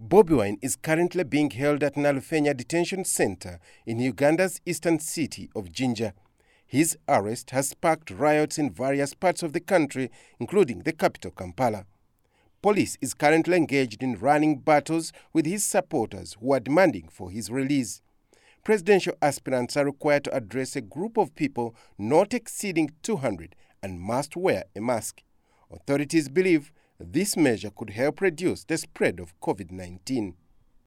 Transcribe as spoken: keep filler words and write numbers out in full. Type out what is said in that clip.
Bobi Wine is currently being held at Nalufenya Detention Center in Uganda's eastern city of Jinja. His arrest has sparked riots in various parts of the country, including the capital, Kampala. Police is currently engaged in running battles with his supporters who are demanding for his release. Presidential aspirants are required to address a group of people not exceeding two hundred and must wear a mask. Authorities believe this measure could help reduce the spread of COVID nineteen.